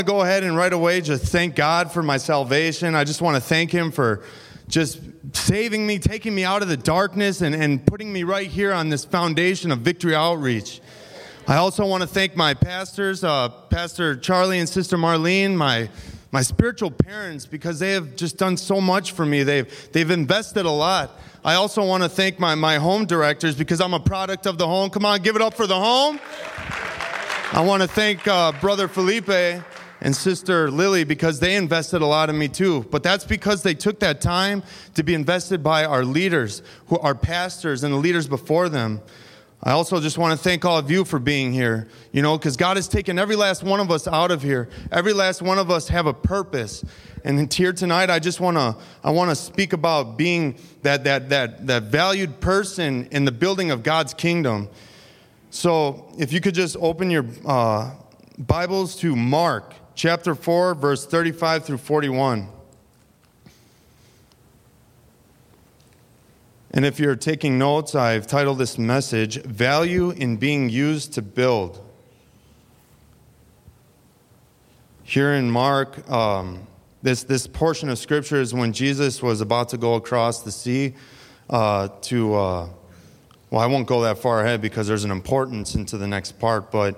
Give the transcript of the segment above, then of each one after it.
Go ahead and right away just thank God for my salvation. I just want to thank Him for just saving me, taking me out of the darkness and putting me right here on this foundation of Victory Outreach. I also want to thank my pastors, Pastor Charlie and Sister Marlene, my spiritual parents, because they have just done so much for me. They've invested a lot. I also want to thank my home directors because I'm a product of the home. Come on, give it up for the home. I want to thank Brother Felipe and Sister Lily because they invested a lot in me too. But that's because they took that time to be invested by our leaders, who are pastors and the leaders before them. I also just want to thank all of you for being here, because God has taken every last one of us out of here. Every last one of us have a purpose. And here tonight, I want to speak about being that valued person in the building of God's kingdom. So if you could just open your Bibles to Mark chapter 4, verse 35 through 41. And if you're taking notes, I've titled this message, Value in Being Used to Build. Here in Mark, this portion of Scripture is when Jesus was about to go across the sea I won't go that far ahead because there's an importance into the next part, but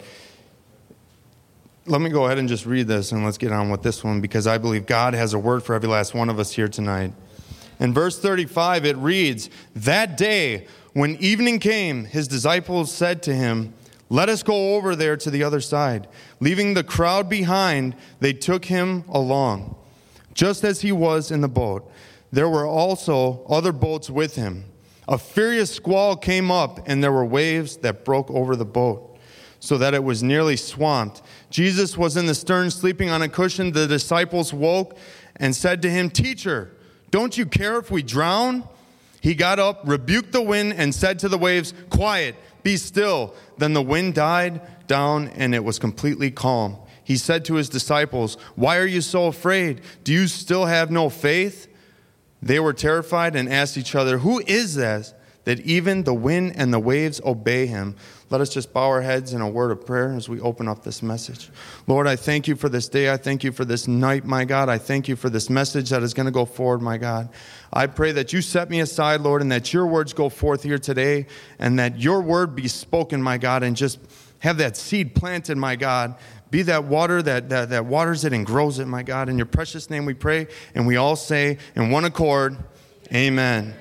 let me go ahead and just read this and let's get on with this one because I believe God has a word for every last one of us here tonight. In verse 35, it reads, That day, when evening came, his disciples said to him, Let us go over there to the other side. Leaving the crowd behind, they took him along. Just as he was in the boat, there were also other boats with him. A furious squall came up, and there were waves that broke over the boat, so that it was nearly swamped. Jesus was in the stern, sleeping on a cushion. The disciples woke and said to him, Teacher, don't you care if we drown? He got up, rebuked the wind, and said to the waves, Quiet, be still. Then the wind died down, and it was completely calm. He said to his disciples, Why are you so afraid? Do you still have no faith? They were terrified and asked each other, Who is this, that even the wind and the waves obey him? Let us just bow our heads in a word of prayer as we open up this message. Lord, I thank you for this day. I thank you for this night, my God. I thank you for this message that is going to go forward, my God. I pray that you set me aside, Lord, and that your words go forth here today, and that your word be spoken, my God, and just have that seed planted, my God. Be that water that waters it and grows it, my God. In your precious name we pray, and we all say in one accord, Amen.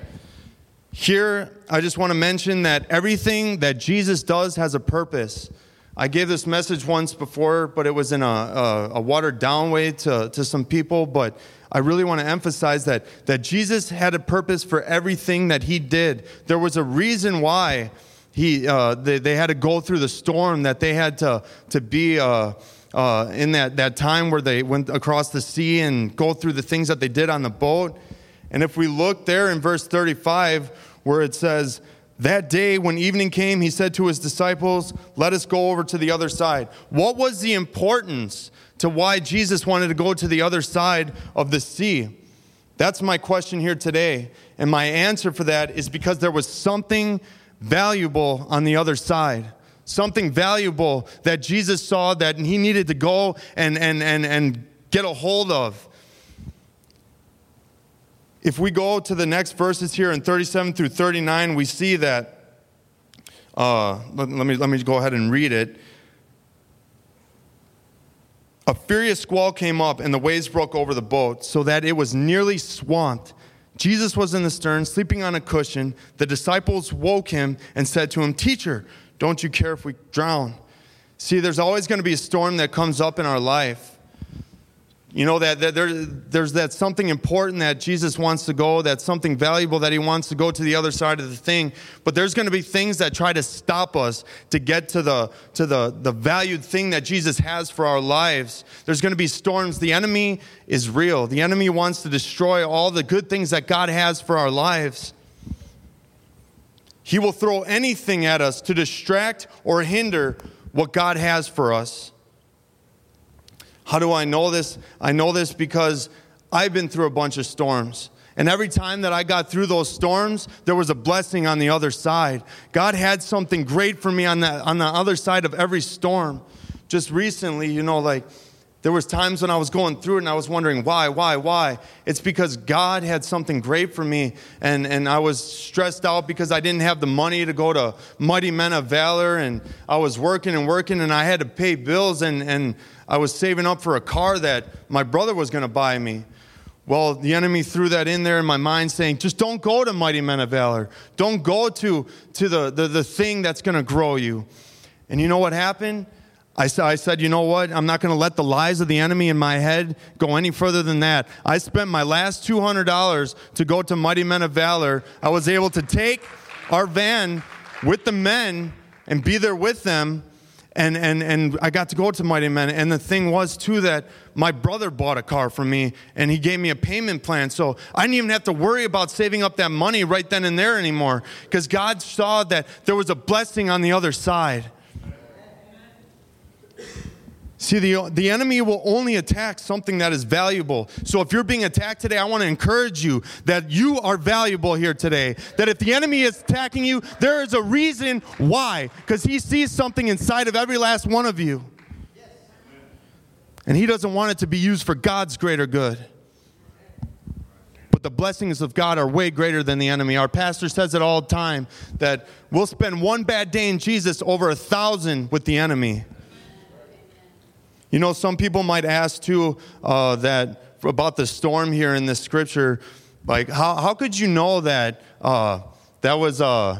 Here, I just want to mention that everything that Jesus does has a purpose. I gave this message once before, but it was in a watered-down way to some people. But I really want to emphasize that Jesus had a purpose for everything that he did. There was a reason why they had to go through the storm, that they had to be in that time where they went across the sea and go through the things that they did on the boat. And if we look there in verse 35, where it says, That day when evening came, he said to his disciples, Let us go over to the other side. What was the importance to why Jesus wanted to go to the other side of the sea? That's my question here today. And my answer for that is because there was something valuable on the other side. Something valuable that Jesus saw that he needed to go and get a hold of. If we go to the next verses here in 37 through 39, we see that, let me go ahead and read it. A furious squall came up, and the waves broke over the boat, so that it was nearly swamped. Jesus was in the stern, sleeping on a cushion. The disciples woke him and said to him, Teacher, don't you care if we drown? See, there's always going to be a storm that comes up in our life. That there's that something important that Jesus wants to go, that's something valuable that he wants to go to the other side of the thing. But there's going to be things that try to stop us to get to the valued thing that Jesus has for our lives. There's going to be storms. The enemy is real. The enemy wants to destroy all the good things that God has for our lives. He will throw anything at us to distract or hinder what God has for us. How do I know this? I know this because I've been through a bunch of storms. And every time that I got through those storms, there was a blessing on the other side. God had something great for me on the other side of every storm. Just recently, There was times when I was going through it and I was wondering why? It's because God had something great for me, and I was stressed out because I didn't have the money to go to Mighty Men of Valor, and I was working and I had to pay bills, and I was saving up for a car that my brother was going to buy me. Well, the enemy threw that in there in my mind saying, just don't go to Mighty Men of Valor. Don't go to the thing that's going to grow you. And you know what happened? I said, you know what? I'm not going to let the lies of the enemy in my head go any further than that. I spent my last $200 to go to Mighty Men of Valor. I was able to take our van with the men and be there with them. And I got to go to Mighty Men. And the thing was, too, that my brother bought a car for me, and he gave me a payment plan. So I didn't even have to worry about saving up that money right then and there anymore, because God saw that there was a blessing on the other side. See, the enemy will only attack something that is valuable. So if you're being attacked today, I want to encourage you that you are valuable here today. That if the enemy is attacking you, there is a reason why. Because he sees something inside of every last one of you. And he doesn't want it to be used for God's greater good. But the blessings of God are way greater than the enemy. Our pastor says it all the time, that we'll spend one bad day in Jesus over 1,000 with the enemy. You know, some people might ask, too, that about the storm here in this scripture. Like, how could you know that that was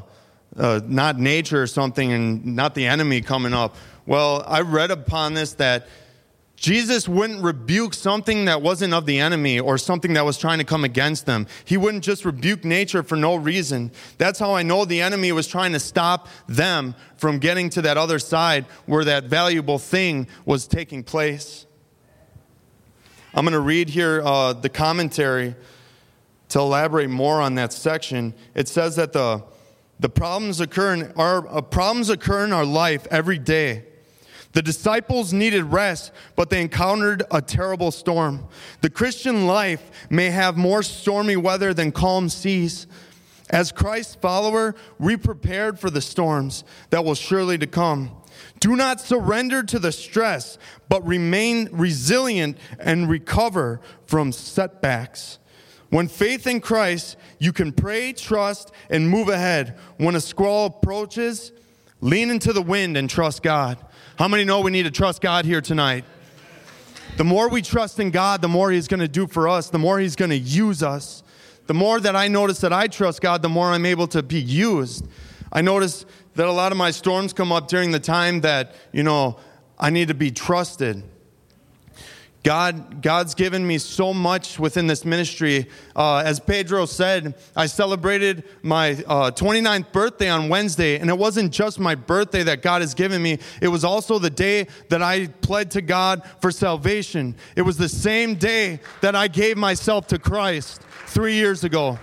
not nature or something and not the enemy coming up? Well, I read upon this that Jesus wouldn't rebuke something that wasn't of the enemy or something that was trying to come against them. He wouldn't just rebuke nature for no reason. That's how I know the enemy was trying to stop them from getting to that other side where that valuable thing was taking place. I'm going to read here the commentary to elaborate more on that section. It says that the problems occur in our life every day. The disciples needed rest, but they encountered a terrible storm. The Christian life may have more stormy weather than calm seas. As Christ's follower, we prepared for the storms that will surely to come. Do not surrender to the stress, but remain resilient and recover from setbacks. When faith in Christ, you can pray, trust, and move ahead. When a squall approaches, lean into the wind and trust God. How many know we need to trust God here tonight? The more we trust in God, the more He's going to do for us, the more He's going to use us. The more that I notice that I trust God, the more I'm able to be used. I notice that a lot of my storms come up during the time that, I need to be trusted. God's given me so much within this ministry. As Pedro said, I celebrated my 29th birthday on Wednesday, and it wasn't just my birthday that God has given me. It was also the day that I pled to God for salvation. It was the same day that I gave myself to Christ 3 years ago.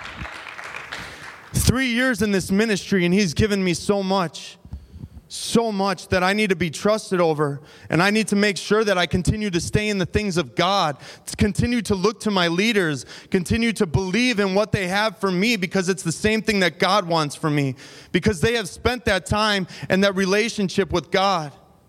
3 years in this ministry, and He's given me so much that I need to be trusted over, and I need to make sure that I continue to stay in the things of God, to continue to look to my leaders, continue to believe in what they have for me, because it's the same thing that God wants for me, because they have spent that time and that relationship with God.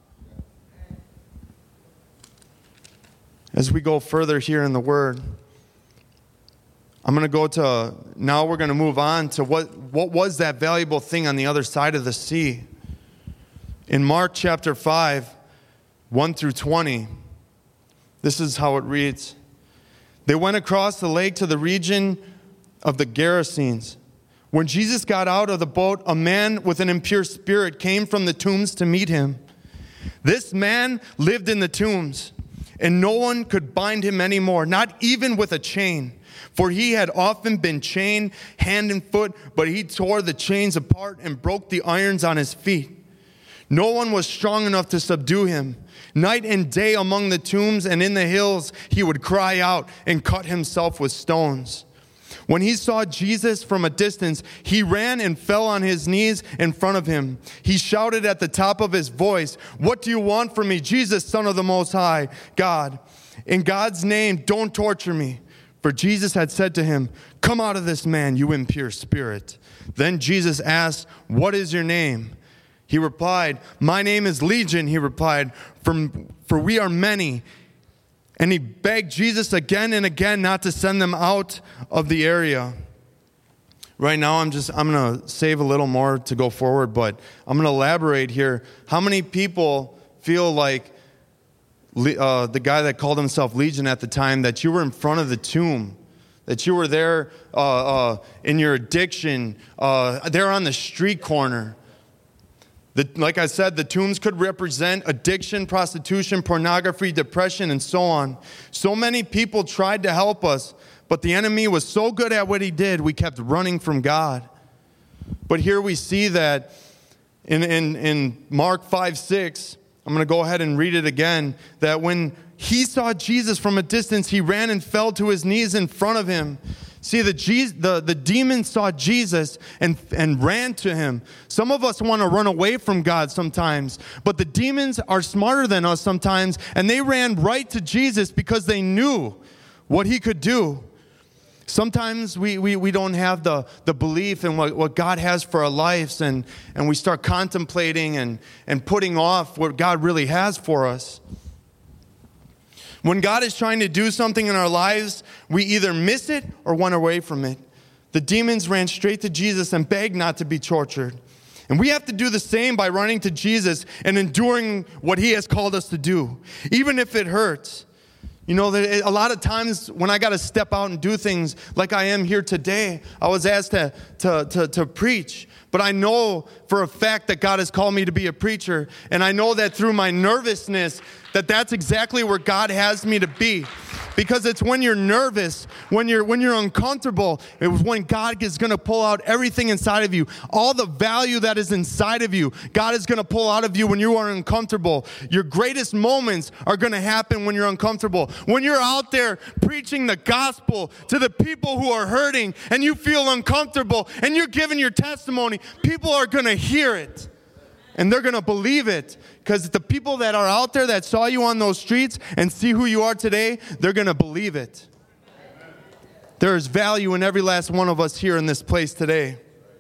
As we go further here in the Word, we're going to move on to what was that valuable thing on the other side of the sea. In Mark chapter 5, 1 through 20, this is how it reads. They went across the lake to the region of the Gerasenes. When Jesus got out of the boat, a man with an impure spirit came from the tombs to meet him. This man lived in the tombs, and no one could bind him anymore, not even with a chain. For he had often been chained hand and foot, but he tore the chains apart and broke the irons on his feet. No one was strong enough to subdue him. Night and day among the tombs and in the hills, he would cry out and cut himself with stones. When he saw Jesus from a distance, he ran and fell on his knees in front of him. He shouted at the top of his voice, "What do you want from me, Jesus, Son of the Most High God? In God's name, don't torture me." For Jesus had said to him, "Come out of this man, you impure spirit." Then Jesus asked, "What is your name?" He replied, "My name is Legion," he replied, for we are many. And he begged Jesus again and again not to send them out of the area. Right now, I'm going to save a little more to go forward, but I'm going to elaborate here. How many people feel like the guy that called himself Legion at the time, that you were in front of the tomb, that you were there in your addiction, there on the street corner? Like I said, the tombs could represent addiction, prostitution, pornography, depression, and so on. So many people tried to help us, but the enemy was so good at what he did, we kept running from God. But here we see that in Mark 5:6, I'm going to go ahead and read it again, that when he saw Jesus from a distance, he ran and fell to his knees in front of him. See, the demons saw Jesus and ran to him. Some of us want to run away from God sometimes, but the demons are smarter than us sometimes, and they ran right to Jesus because they knew what he could do. Sometimes we don't have the belief in what God has for our lives, and we start contemplating and putting off what God really has for us. When God is trying to do something in our lives, we either miss it or run away from it. The demons ran straight to Jesus and begged not to be tortured. And we have to do the same by running to Jesus and enduring what he has called us to do, even if it hurts. You know, a lot of times when I got to step out and do things like I am here today, I was asked to preach. But I know for a fact that God has called me to be a preacher. And I know that through my nervousness, that's exactly where God has me to be. Because it's when you're nervous, when you're uncomfortable, it's when God is going to pull out everything inside of you. All the value that is inside of you, God is going to pull out of you when you are uncomfortable. Your greatest moments are going to happen when you're uncomfortable. When you're out there preaching the gospel to the people who are hurting and you feel uncomfortable and you're giving your testimony, people are going to hear it. And they're going to believe it, because the people that are out there that saw you on those streets and see who you are today, they're going to believe it. There is value in every last one of us here in this place today.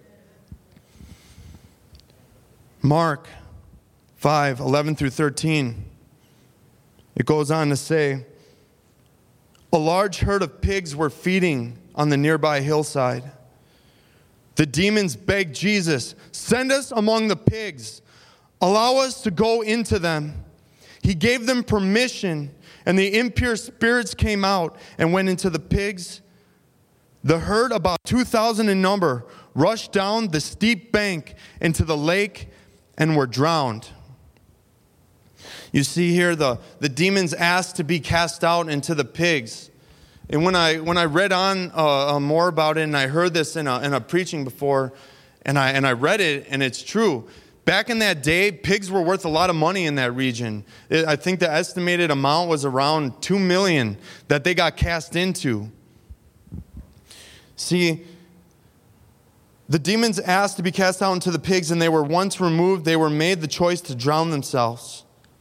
Mark 5:11 through 13. It goes on to say, a large herd of pigs were feeding on the nearby hillside. The demons begged Jesus, send us among the pigs. Allow us to go into them. He gave them permission, and the impure spirits came out and went into the pigs. The herd, about 2,000 in number, rushed down the steep bank into the lake and were drowned. You see here the demons asked to be cast out into the pigs. And when I read on more about it, and I heard this in a preaching before, and I read it, and it's true. Back in that day, pigs were worth a lot of money in that region. I think the estimated amount was around $2 million that they got cast into. See, the demons asked to be cast out into the pigs, and they were once removed, they were made the choice to drown themselves.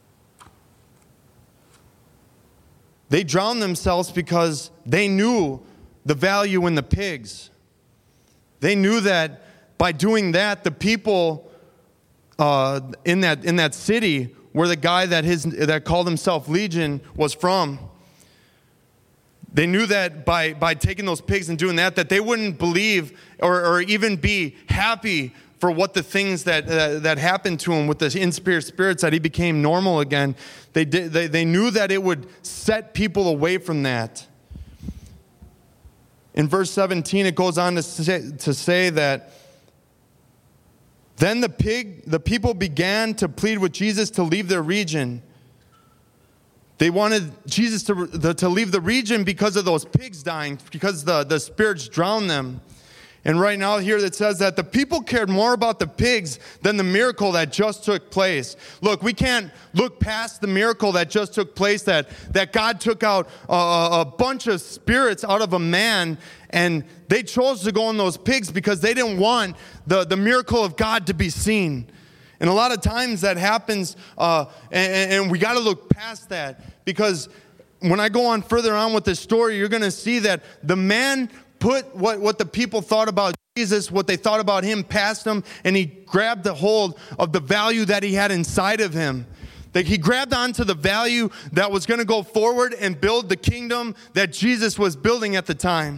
They drowned themselves because they knew the value in the pigs. They knew that by doing that, the people in that city where the guy that called himself Legion was from, they knew that by taking those pigs and doing that they wouldn't believe or even be happy for what the things that happened to him with the impure spirits, that he became normal again. They knew that it would set people away from that. In verse 17, it goes on to say that then the people began to plead with Jesus to leave their region. They wanted Jesus to leave the region because of those pigs dying, because the spirits drowned them. And right now here it says that the people cared more about the pigs than the miracle that just took place. Look, we can't look past the miracle that just took place, that God took out a bunch of spirits out of a man, and they chose to go in those pigs because they didn't want the miracle of God to be seen. And a lot of times that happens, and we got to look past that, because when I go on further on with this story, you're going to see that the man put what the people thought about Jesus, what they thought about him, past him, and he grabbed the hold of the value that he had inside of him. That he grabbed onto the value that was going to go forward and build the kingdom that Jesus was building at the time.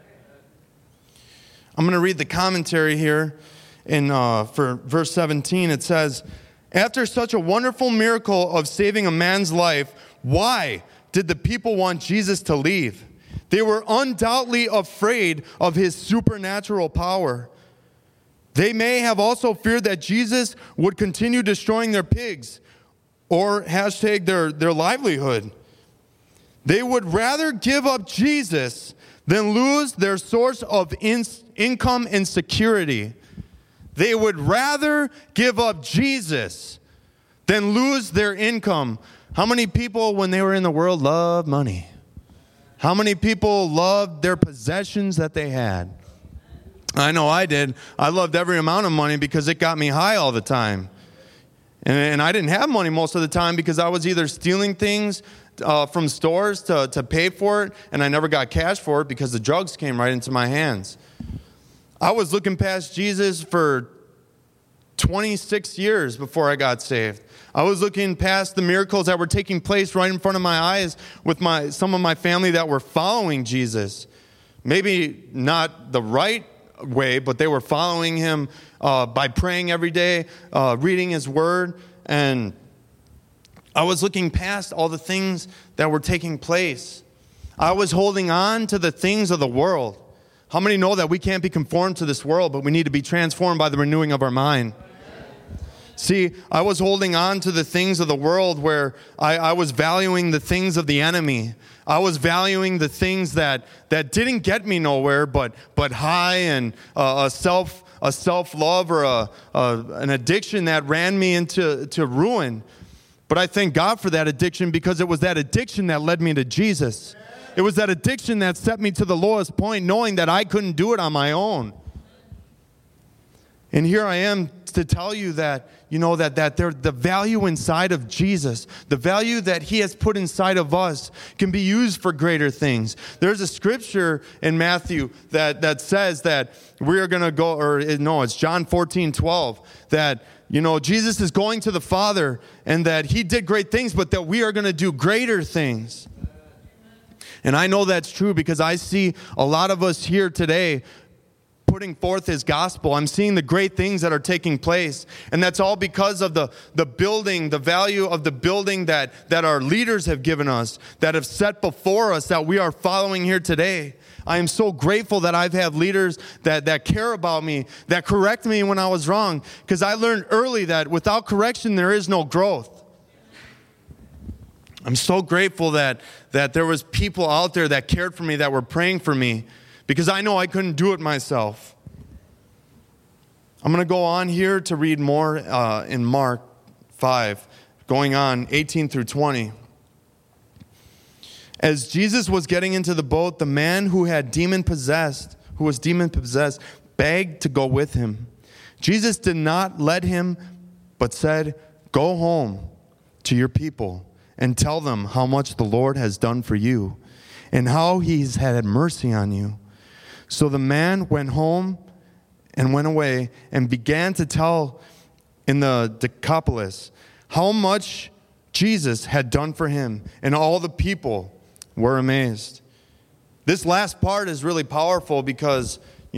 I'm going to read the commentary here for verse 17. It says, after such a wonderful miracle of saving a man's life, why did the people want Jesus to leave? They were undoubtedly afraid of his supernatural power. They may have also feared that Jesus would continue destroying their pigs, or hashtag their livelihood. They would rather give up Jesus than lose their source of income and security. They would rather give up Jesus than lose their income. How many people, when they were in the world, loved money? How many people loved their possessions that they had? I know I did. I loved every amount of money because it got me high all the time. And I didn't have money most of the time because I was either stealing things from stores to pay for it, and I never got cash for it because the drugs came right into my hands. I was looking past Jesus for 26 years before I got saved. I was looking past the miracles that were taking place right in front of my eyes with some of my family that were following Jesus. Maybe not the right way, but they were following him by praying every day, reading his word, and I was looking past all the things that were taking place. I was holding on to the things of the world. How many know that we can't be conformed to this world, but we need to be transformed by the renewing of our mind? See, I was holding on to the things of the world where I was valuing the things of the enemy. I was valuing the things that didn't get me nowhere, but high and a self-love or an addiction that ran me into ruin. But I thank God for that addiction because it was that addiction that led me to Jesus. It was that addiction that set me to the lowest point, knowing that I couldn't do it on my own. And here I am to tell you that, the value inside of Jesus, the value that he has put inside of us can be used for greater things. There's a scripture in Matthew that says that we are going to go, it's John 14:12, that, Jesus is going to the Father and that he did great things, but that we are going to do greater things. And I know that's true because I see a lot of us here today putting forth his gospel. I'm seeing the great things that are taking place. And that's all because of the building, the value of the building that our leaders have given us, that have set before us, that we are following here today. I am so grateful that I've had leaders that care about me, that correct me when I was wrong, because I learned early that without correction, there is no growth. I'm so grateful that there was people out there that cared for me, that were praying for me, because I know I couldn't do it myself. I'm going to go on here to read more in Mark 5, going on 18 through 20. As Jesus was getting into the boat, the man who was demon possessed, begged to go with him. Jesus did not let him, but said, "Go home to your people and tell them how much the Lord has done for you and how he's had mercy on you." So the man went home and went away and began to tell in the Decapolis how much Jesus had done for him, and all the people were amazed. This last part is really powerful because,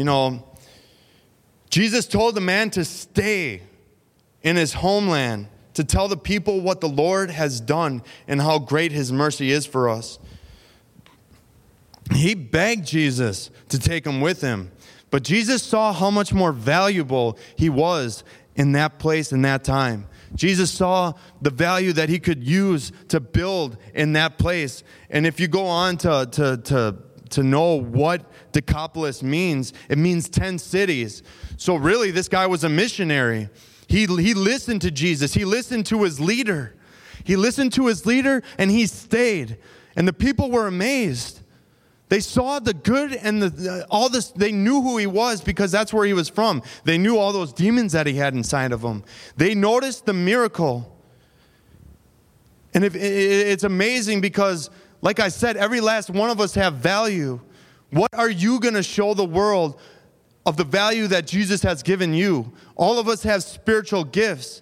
Jesus told the man to stay in his homeland, to tell the people what the Lord has done and how great his mercy is for us. He begged Jesus to take him with him, but Jesus saw how much more valuable he was in that place, in that time. Jesus saw the value that he could use to build in that place. And if you go on to know what Decapolis means, it means 10 cities. So really, this guy was a missionary. He listened to Jesus. He listened to his leader. He listened to his leader, and he stayed. And the people were amazed. They saw the good and all this. They knew who he was because that's where he was from. They knew all those demons that he had inside of him. They noticed the miracle. And it's amazing because, like I said, every last one of us have value. What are you going to show the world of the value that Jesus has given you? All of us have spiritual gifts.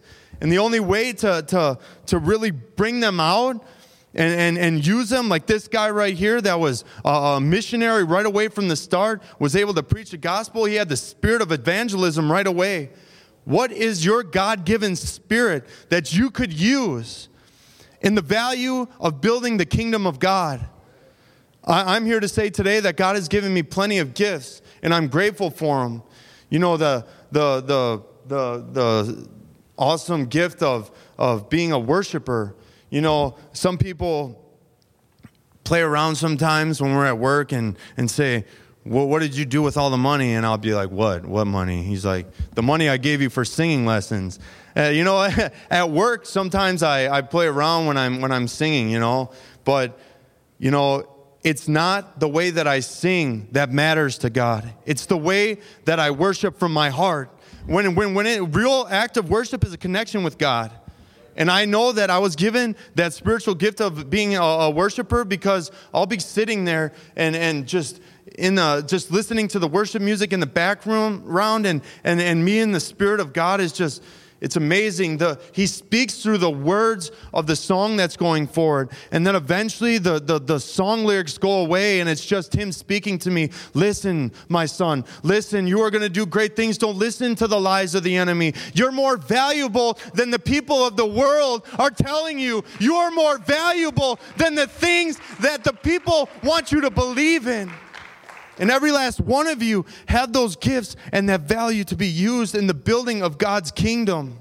And the only way to really bring them out and use them, like this guy right here that was a missionary right away from the start, was able to preach the gospel. He had the spirit of evangelism right away. What is your God-given spirit that you could use in the value of building the kingdom of God? I'm here to say today that God has given me plenty of gifts, and I'm grateful for them. You know, the awesome gift of being a worshiper. You know, some people play around sometimes when we're at work and say, well, what did you do with all the money? And I'll be like, what money? He's like, the money I gave you for singing lessons. You know, at work, sometimes I play around when I'm singing, you know. But, you know, it's not the way that I sing that matters to God. It's the way that I worship from my heart. Real act of worship is a connection with God. And I know that I was given that spiritual gift of being a worshiper because I'll be sitting there and just listening to the worship music in the background and me in the Spirit of God is just, it's amazing. He speaks through the words of the song that's going forward. And then eventually the song lyrics go away and it's just him speaking to me. Listen, my son, listen, you are going to do great things. Don't listen to the lies of the enemy. You're more valuable than the people of the world are telling you. You are more valuable than the things that the people want you to believe in. And every last one of you have those gifts and that value to be used in the building of God's kingdom.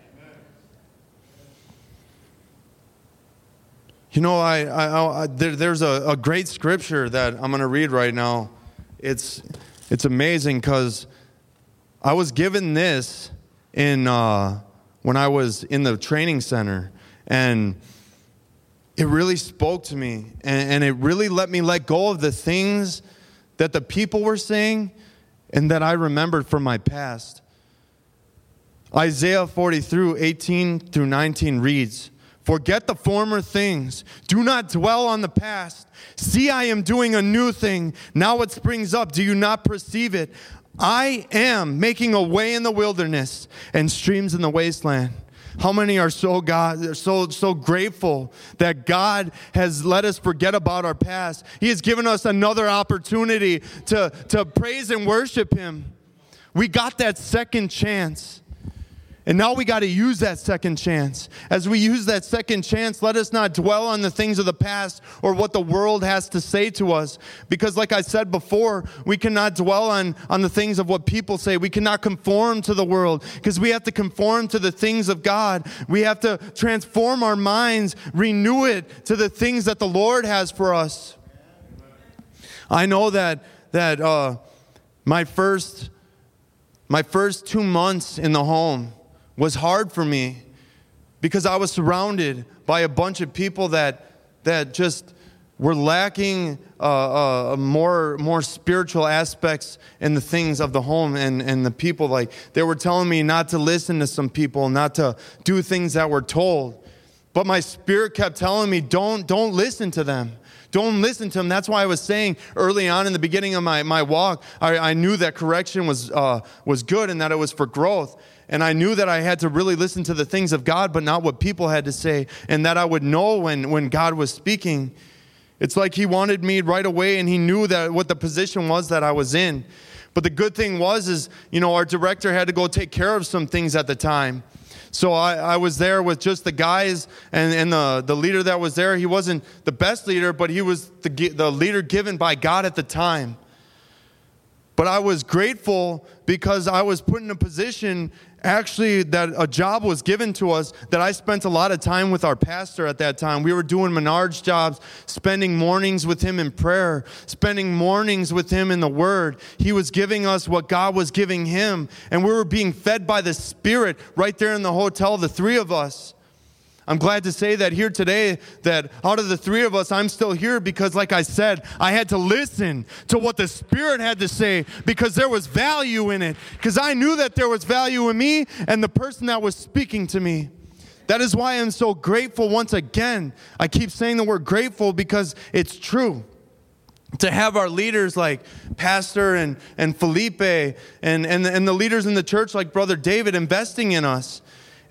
You know, there's a great scripture that I'm going to read right now. It's amazing because I was given this when I was in the training center, and it really spoke to me, and it really let me let go of the things that the people were saying and that I remembered from my past. Isaiah 40:18-19 reads, "Forget the former things. Do not dwell on the past. See, I am doing a new thing. Now it springs up. Do you not perceive it? I am making a way in the wilderness and streams in the wasteland." How many are so grateful that God has let us forget about our past? He has given us another opportunity to praise and worship Him. We got that second chance. And now we got to use that second chance. As we use that second chance, let us not dwell on the things of the past or what the world has to say to us. Because like I said before, we cannot dwell on the things of what people say. We cannot conform to the world because we have to conform to the things of God. We have to transform our minds, renew it to the things that the Lord has for us. I know that my first 2 months in the home was hard for me because I was surrounded by a bunch of people that just were lacking more spiritual aspects in the things of the home and the people. Like, they were telling me not to listen to some people, not to do things that were told. But my spirit kept telling me, don't listen to them. Don't listen to them. That's why I was saying early on in the beginning of my walk, I knew that correction was good and that it was for growth. And I knew that I had to really listen to the things of God, but not what people had to say, and that I would know when God was speaking. It's like He wanted me right away, and He knew that what the position was that I was in. But the good thing is, you know, our director had to go take care of some things at the time. So I was there with just the guys, and the leader that was there, he wasn't the best leader, but he was the leader given by God at the time. But I was grateful because I was put in a position, actually, that a job was given to us, that I spent a lot of time with our pastor at that time. We were doing Menard's jobs, spending mornings with him in prayer, spending mornings with him in the Word. He was giving us what God was giving him, and we were being fed by the Spirit right there in the hotel, the three of us. I'm glad to say that here today, that out of the three of us, I'm still here because, like I said, I had to listen to what the Spirit had to say because there was value in it. Because I knew that there was value in me and the person that was speaking to me. That is why I'm so grateful once again. I keep saying the word grateful because it's true. To have our leaders like Pastor and Felipe and the leaders in the church like Brother David investing in us.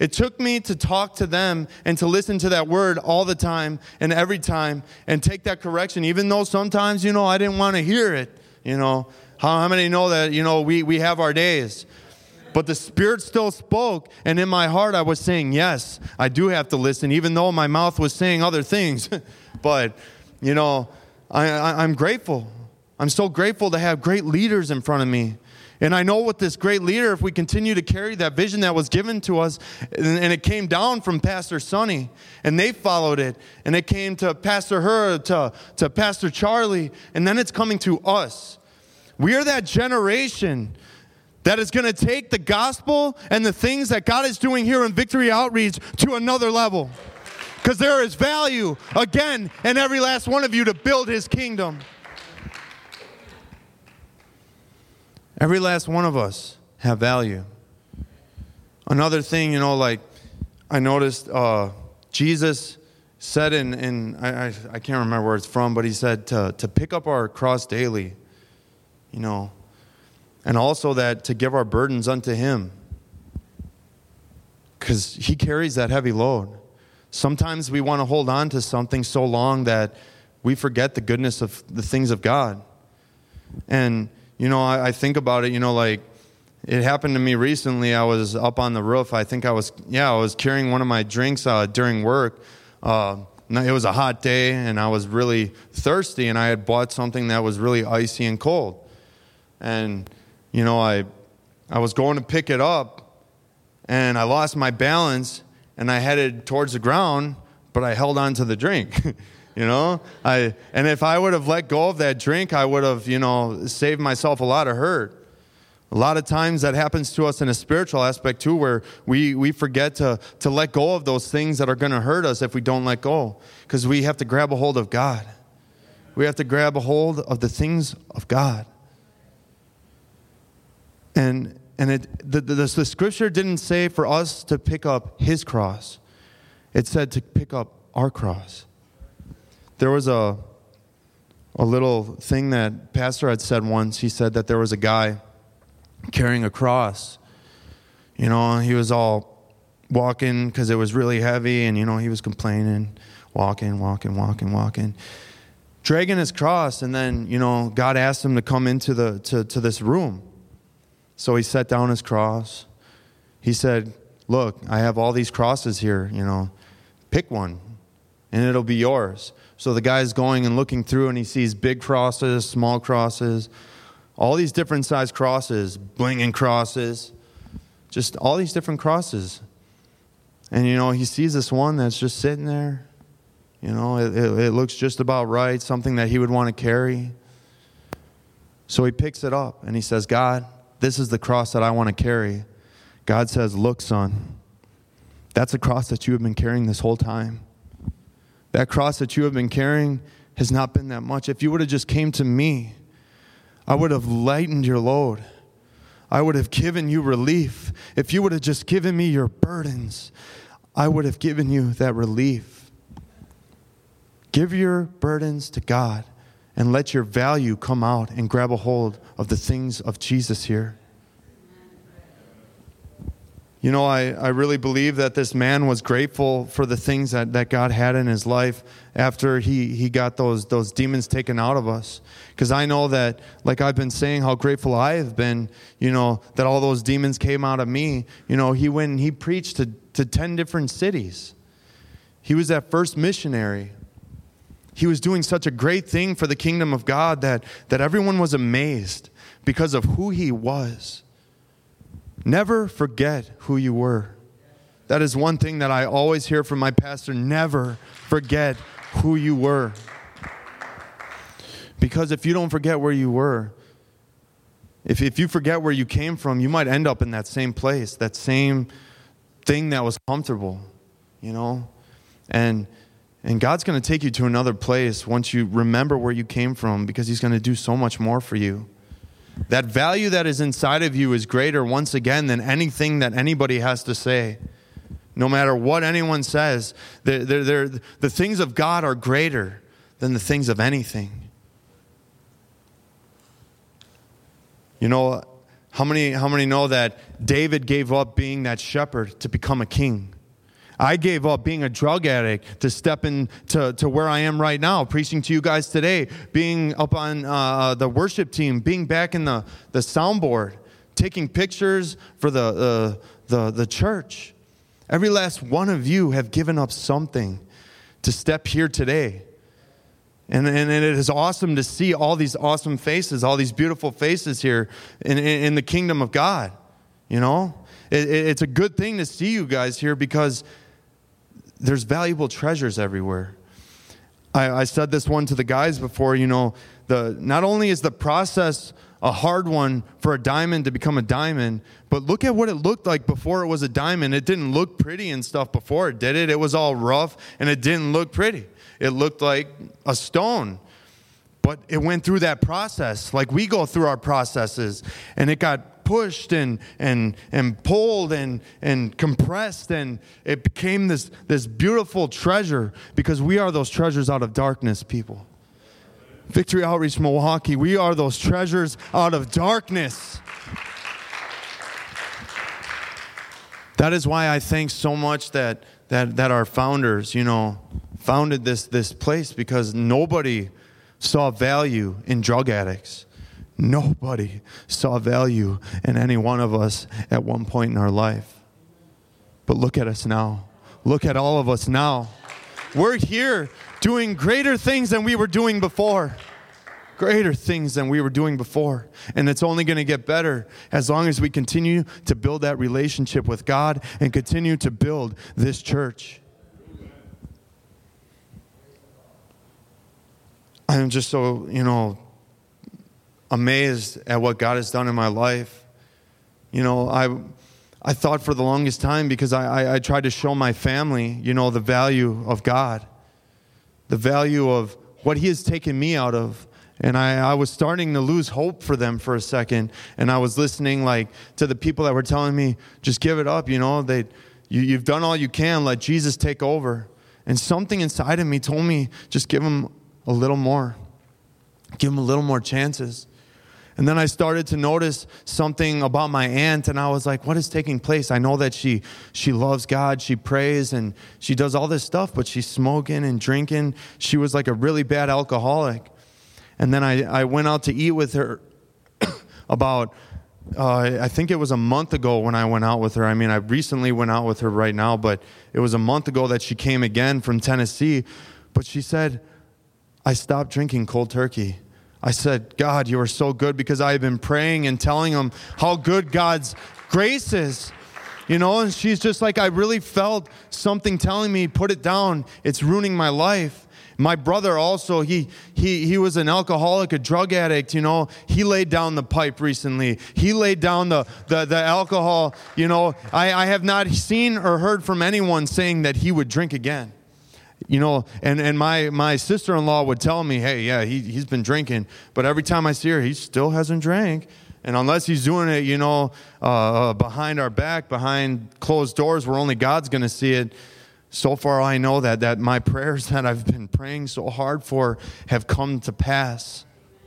It took me to talk to them and to listen to that word all the time and every time and take that correction, even though sometimes, I didn't want to hear it. How many know that, we have our days? But the Spirit still spoke, and in my heart I was saying, yes, I do have to listen, even though my mouth was saying other things. But, I'm grateful. I'm so grateful to have great leaders in front of me. And I know with this great leader, if we continue to carry that vision that was given to us, and it came down from Pastor Sonny, and they followed it, and it came to Pastor Herb, to Pastor Charlie, and then it's coming to us. We are that generation that is going to take the gospel and the things that God is doing here in Victory Outreach to another level. Because there is value, again, in every last one of you to build His kingdom. Every last one of us have value. Another thing, I noticed Jesus said I can't remember where it's from, but He said to pick up our cross daily, and also that to give our burdens unto Him, because He carries that heavy load. Sometimes we want to hold on to something so long that we forget the goodness of the things of God. And I think about it, it happened to me recently. I was up on the roof. I was carrying one of my drinks during work. It was a hot day, and I was really thirsty, and I had bought something that was really icy and cold. And, I was going to pick it up, and I lost my balance, and I headed towards the ground, but I held on to the drink. And if I would have let go of that drink, I would have, saved myself a lot of hurt. A lot of times that happens to us in a spiritual aspect too, where we forget to let go of those things that are going to hurt us if we don't let go. Because we have to grab a hold of God. We have to grab a hold of the things of God. And the scripture didn't say for us to pick up His cross. It said to pick up our cross. There was a little thing that Pastor had said once. He said that there was a guy carrying a cross. He was all walking because it was really heavy, and, he was complaining, walking, dragging his cross. And then, God asked him to come into to this room. So he set down his cross. He said, look, I have all these crosses here, pick one, and it'll be yours. So the guy's going and looking through, and he sees big crosses, small crosses, all these different size crosses, blinging crosses, just all these different crosses. And, he sees this one that's just sitting there. It looks just about right, something that he would want to carry. So he picks it up, and he says, God, this is the cross that I want to carry. God says, look, son, that's a cross that you have been carrying this whole time. That cross that you have been carrying has not been that much. If you would have just came to me, I would have lightened your load. I would have given you relief. If you would have just given me your burdens, I would have given you that relief. Give your burdens to God and let your value come out and grab a hold of the things of Jesus here. I really believe that this man was grateful for the things that God had in his life after he got those demons taken out of us. Because I know that, like I've been saying, how grateful I have been, that all those demons came out of me. He went and he preached to 10 different cities. He was that first missionary. He was doing such a great thing for the kingdom of God that everyone was amazed because of who he was. Never forget who you were. That is one thing that I always hear from my pastor. Never forget who you were. Because if you don't forget where you were, if you forget where you came from, you might end up in that same place, that same thing that was comfortable, And God's going to take you to another place once you remember where you came from, because He's going to do so much more for you. That value that is inside of you is greater, once again, than anything that anybody has to say. No matter what anyone says, the things of God are greater than the things of anything. How many know that David gave up being that shepherd to become a king? I gave up being a drug addict to step into where I am right now, preaching to you guys today, being up on the worship team, being back in the soundboard, taking pictures for the church. Every last one of you have given up something to step here today. And it is awesome to see all these awesome faces, all these beautiful faces here in the kingdom of God. You know, it's a good thing to see you guys here because there's valuable treasures everywhere. I said this one to the guys before, you know, not only is the process a hard one for a diamond to become a diamond, but look at what it looked like before it was a diamond. It didn't look pretty and stuff before it did it. It was all rough and it didn't look pretty. It looked like a stone, but it went through that process like we go through our processes, and it got pushed and pulled and compressed, and it became this beautiful treasure because we are those treasures out of darkness, people. Victory Outreach Milwaukee, we are those treasures out of darkness. That is why I thank so much that our founders, you know, founded this place, because nobody saw value in drug addicts. Nobody saw value in any one of us at one point in our life. But look at us now. Look at all of us now. We're here doing greater things than we were doing before. Greater things than we were doing before. And it's only going to get better as long as we continue to build that relationship with God and continue to build this church. I'm just so, you know, amazed at what God has done in my life. You know, I thought for the longest time, because I tried to show my family, you know, the value of God, the value of what He has taken me out of. And I was starting to lose hope for them for a second. And I was listening like to the people that were telling me, just give it up, you know, you've done all you can, let Jesus take over. And something inside of me told me, just give Him a little more. Give Him a little more chances. And then I started to notice something about my aunt, and I was like, what is taking place? I know that she loves God, she prays, and she does all this stuff, but she's smoking and drinking. She was like a really bad alcoholic. And then I went out to eat with her about, I think it was a month ago when I went out with her. I mean, I recently went out with her right now, but it was a month ago that she came again from Tennessee. But she said, I stopped drinking cold turkey. I said, God, you are so good, because I have been praying and telling Him how good God's grace is. You know, and she's just like, I really felt something telling me, put it down. It's ruining my life. My brother also, he was an alcoholic, a drug addict, you know. He laid down the pipe recently. He laid down the alcohol, you know. I have not seen or heard from anyone saying that he would drink again. You know, and my sister-in-law would tell me, hey, yeah, he's been drinking. But every time I see her, he still hasn't drank. And unless he's doing it, you know, behind our back, behind closed doors where only God's going to see it, so far I know that my prayers that I've been praying so hard for have come to pass.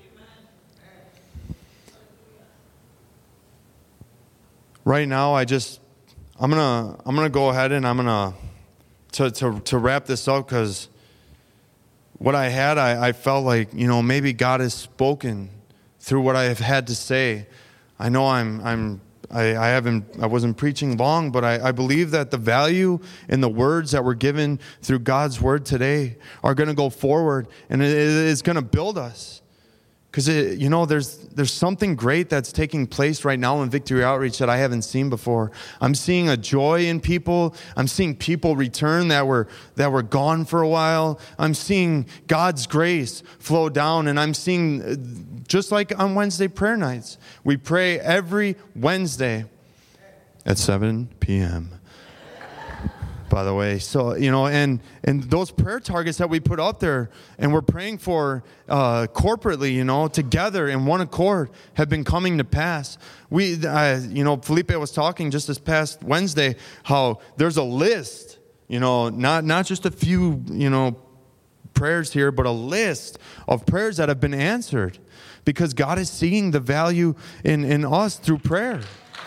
Right now, I'm gonna go ahead and I'm gonna to wrap this up, because what I had, I felt like, you know, maybe God has spoken through what I have had to say. I know I wasn't preaching long, but I believe that the value in the words that were given through God's word today are going to go forward, and it is going to build us. Because, you know, there's something great that's taking place right now in Victory Outreach that I haven't seen before. I'm seeing a joy in people. I'm seeing people return that were gone for a while. I'm seeing God's grace flow down, and I'm seeing, just like on Wednesday prayer nights, we pray every Wednesday at 7 p.m. By the way, so, you know, and those prayer targets that we put up there and we're praying for corporately, you know, together in one accord, have been coming to pass. You know, Felipe was talking just this past Wednesday how there's a list, you know, not just a few, you know, prayers here, but a list of prayers that have been answered because God is seeing the value in us through prayer.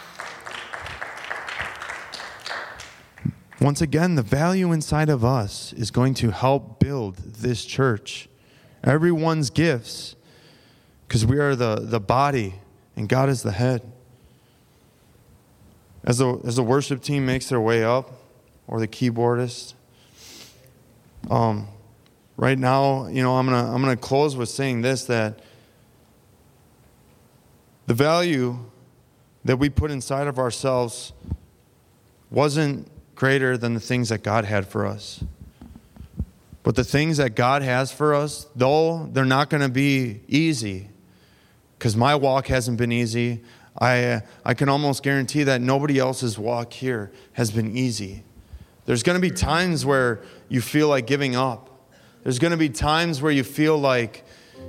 Once again, the value inside of us is going to help build this church. Everyone's gifts, because we are the body and God is the head. As the worship team makes their way up, or the keyboardist, right now, I'm gonna close with saying this, that the value that we put inside of ourselves wasn't greater than the things that God had for us. But the things that God has for us, though they're not going to be easy, because my walk hasn't been easy, I can almost guarantee that nobody else's walk here has been easy. There's going to be times where you feel like giving up. There's going to be times where you feel like,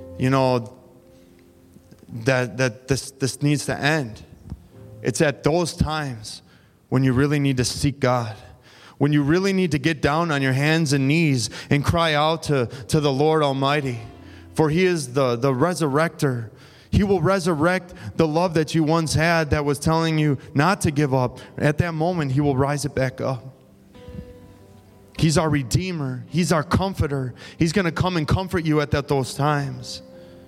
that this needs to end. It's at those times when you really need to seek God, when you really need to get down on your hands and knees and cry out to the Lord Almighty. For He is the resurrector. He will resurrect the love that you once had that was telling you not to give up. At that moment, He will rise it back up. He's our Redeemer. He's our Comforter. He's going to come and comfort you at those times.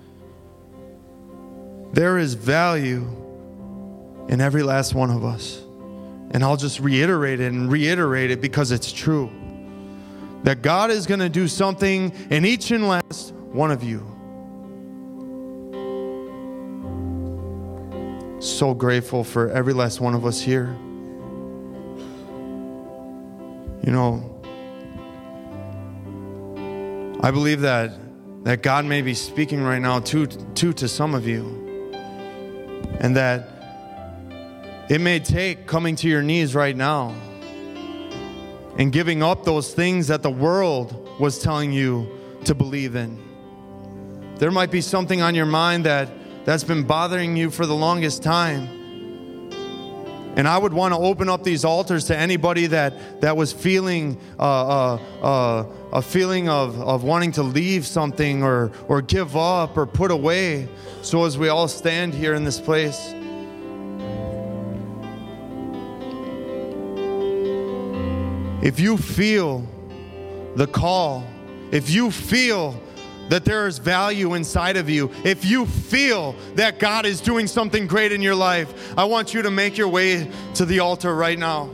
There is value in every last one of us. And I'll just reiterate it because it's true. That God is going to do something in each and last one of you. So grateful for every last one of us here. I believe that God may be speaking right now to some of you. And that it may take coming to your knees right now and giving up those things that the world was telling you to believe in. There might be something on your mind that's been bothering you for the longest time. And I would want to open up these altars to anybody that was feeling a feeling of wanting to leave something or give up or put away. So as we all stand here in this place, if you feel the call, if you feel that there is value inside of you, if you feel that God is doing something great in your life, I want you to make your way to the altar right now.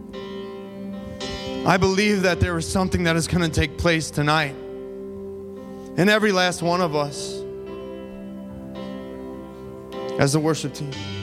I believe that there is something that is going to take place tonight in every last one of us as a worship team.